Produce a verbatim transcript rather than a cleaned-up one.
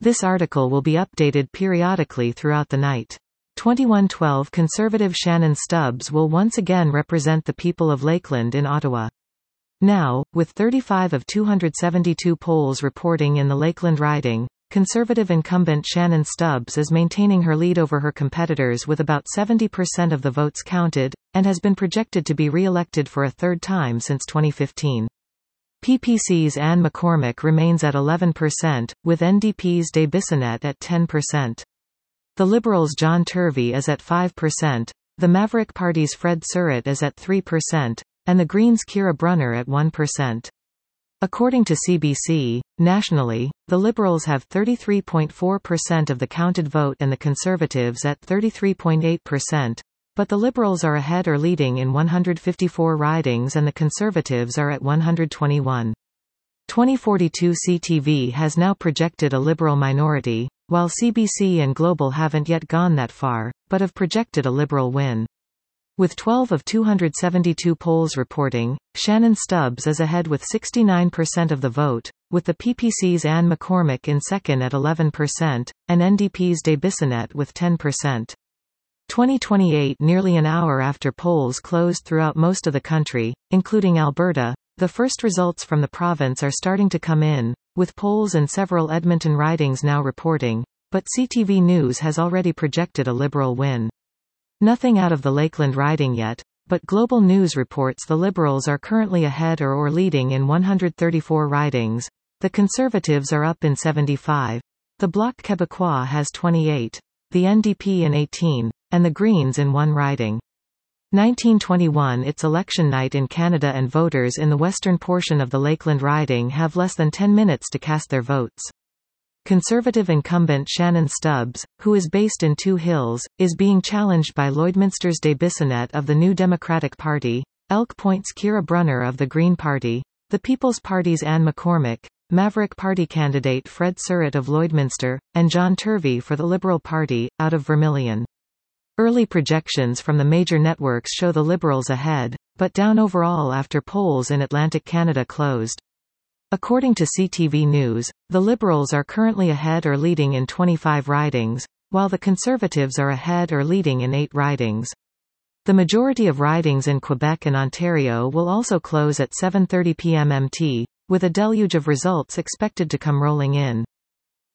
This article will be updated periodically throughout the night. twenty-one twelve Conservative Shannon Stubbs will once again represent the people of Lakeland in Ottawa. Now, with thirty-five of two hundred seventy-two polls reporting in the Lakeland riding, Conservative incumbent Shannon Stubbs is maintaining her lead over her competitors with about seventy percent of the votes counted, and has been projected to be re-elected for a third time since twenty fifteen. P P C's Anne McCormick remains at eleven percent, with N D P's Des Bissonnette at ten percent. The Liberals' John Turvey is at five percent, the Maverick Party's Fred Surratt is at three percent, and the Greens' Kira Brunner at one percent. According to C B C, nationally, the Liberals have thirty-three point four percent of the counted vote and the Conservatives at thirty-three point eight percent, but the Liberals are ahead or leading in one hundred fifty-four ridings and the Conservatives are at one hundred twenty-one. twenty forty-two C T V has now projected a Liberal minority, while C B C and Global haven't yet gone that far, but have projected a Liberal win. With twelve of two hundred seventy-two polls reporting, Shannon Stubbs is ahead with sixty-nine percent of the vote, with the P P C's Anne McCormick in second at eleven percent, and N D P's Des Bissonnette with ten percent. twenty twenty-eight Nearly an hour after polls closed throughout most of the country, including Alberta, the first results from the province are starting to come in, with polls in several Edmonton ridings now reporting, but C T V News has already projected a Liberal win. Nothing out of the Lakeland riding yet, but Global News reports the Liberals are currently ahead or, or leading in one hundred thirty-four ridings. The Conservatives are up in seventy-five. The Bloc Québécois has twenty-eight. The N D P in eighteen. And the Greens in one riding. nineteen twenty-one It's election night in Canada and voters in the western portion of the Lakeland riding have less than ten minutes to cast their votes. Conservative incumbent Shannon Stubbs, who is based in Two Hills, is being challenged by Lloydminster's Des Bissonnette of the New Democratic Party, Elk Point's Kira Brunner of the Green Party, the People's Party's Anne McCormick, Maverick Party candidate Fred Surratt of Lloydminster, and John Turvey for the Liberal Party, out of Vermilion. Early projections from the major networks show the Liberals ahead, but down overall after polls in Atlantic Canada closed. According to C T V News, the Liberals are currently ahead or leading in twenty-five ridings, while the Conservatives are ahead or leading in eight ridings. The majority of ridings in Quebec and Ontario will also close at seven thirty p m M T, with a deluge of results expected to come rolling in.